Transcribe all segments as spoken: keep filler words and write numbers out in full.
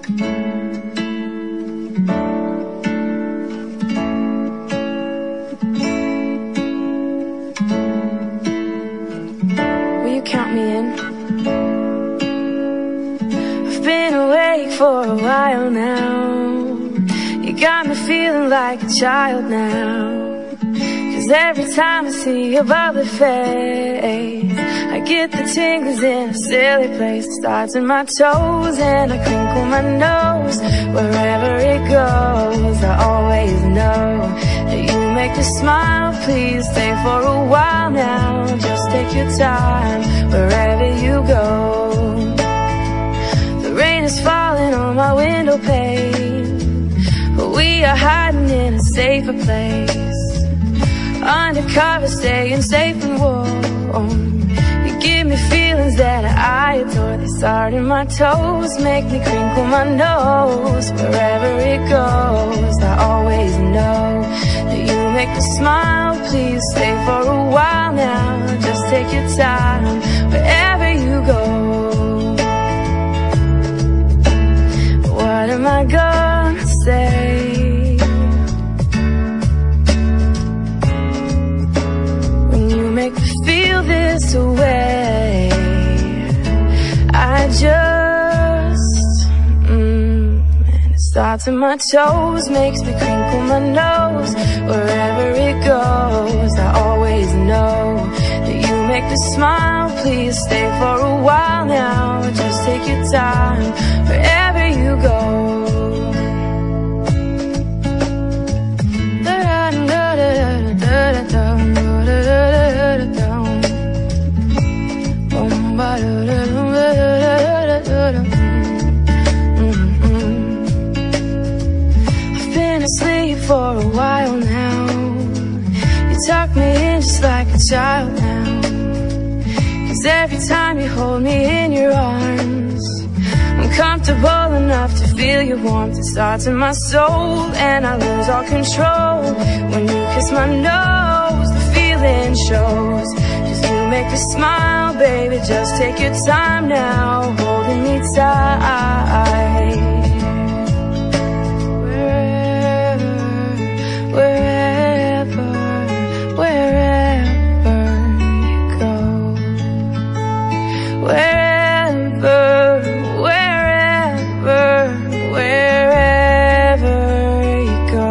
Will you count me in? I've been awake for a while now. You got me feeling like a child now. Cause every time I see your bubbly face, I get the tingles in a silly place. It starts in my toes and I crinkle my nose. Wherever it goes, I always know that you make me smile. Please stay for a while now. Just take your time wherever you go. The rain is falling on my window pane, but we are hiding in a safer place. Undercover, staying safe and warm. You give me feelings that I adore. They start in my toes, make me crinkle my nose. Wherever it goes, I always know that you make me smile. Please stay for a while now. Just take your time wherever you go. What am I gonna say? Make me feel this way. I just mm, and it starts in my toes, makes me crinkle my nose. Wherever it goes, I always know that you make me smile. Please stay for a while now. Just take your time wherever you go. I've been asleep for a while now. You tuck me in just like a child now. Cause every time you hold me in your arms, I'm comfortable enough to feel your warmth. It starts in my soul and I lose all control. When you kiss my nose, the feeling shows. Make me smile, baby, just take your time now, holding me tight. Wherever, wherever, wherever you go. Wherever, wherever, wherever you go.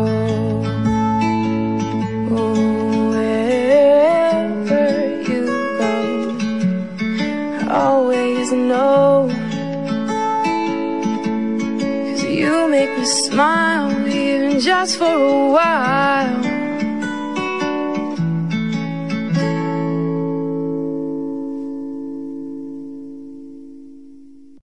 Always know, cause you make me smile, even just for a while.